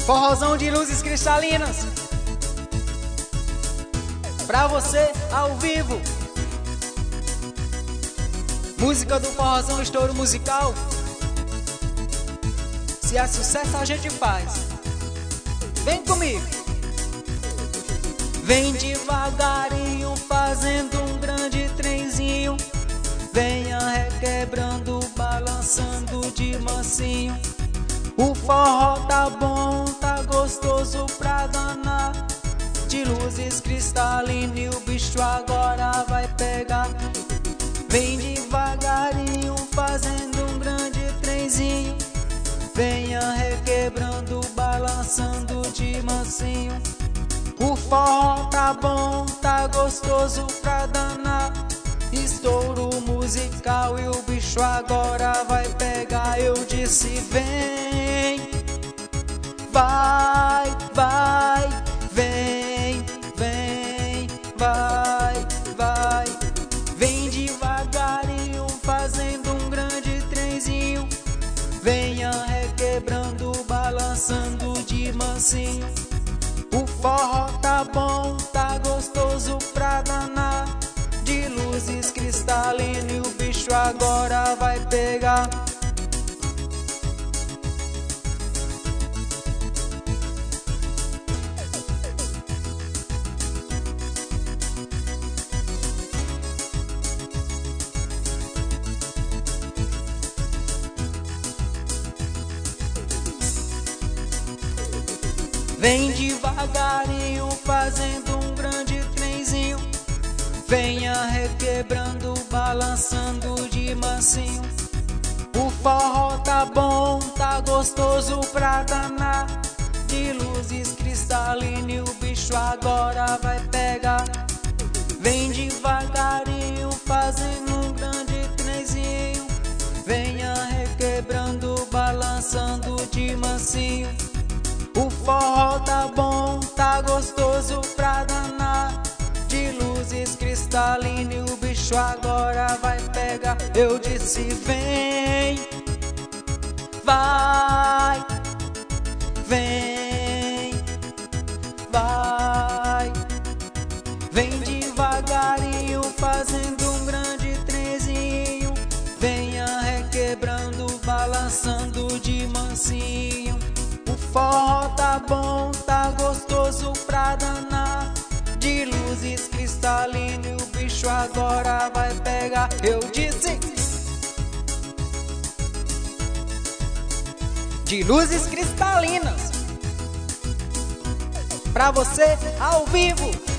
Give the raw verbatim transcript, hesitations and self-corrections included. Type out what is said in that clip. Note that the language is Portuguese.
Forrozão de luzes cristalinas pra você ao vivo. Música do forrozão, estouro musical. Se é sucesso a gente faz. Vem comigo. Vem devagarinho fazendo um grande trenzinho. Venha requebrando, balançando de mansinho. O forró tá bom, tá gostoso pra danar. De luzes cristalinas e o bicho agora vai pegar. Vem devagarinho fazendo um grande trenzinho. Venha requebrando, balançando de mansinho. O forró tá bom, tá gostoso pra danar. Estouro musical e o bicho agora vai pegar. Eu disse vem, vai, vai, vem, vem, vai, vai. Vem devagarinho fazendo um grande trenzinho. Venha requebrando, balançando de mansinho. O forró tá bom, tá gostoso pra danar. De luzes cristalinas e o bicho agora vai pegar. Vem devagarinho fazendo um grande trenzinho. Venha requebrando, balançando de mansinho. O forró tá bom, tá gostoso pra danar. De luzes cristalinas e o bicho agora vai pegar. Vem devagarinho fazendo um grande trenzinho. Venha requebrando, balançando de mansinho. O forró tá bom, tá gostoso pra danar. De luzes cristalinas e o bicho agora vai pegar. Eu disse vem, vai, vem, vai. Vem devagarinho fazendo um grande trenzinho. Venha requebrando, balançando de mansinho. O forró tá bom, tá gostoso pra danar. De luzes cristalinas e o bicho agora vai pegar. Eu disse de luzes cristalinas pra você ao vivo.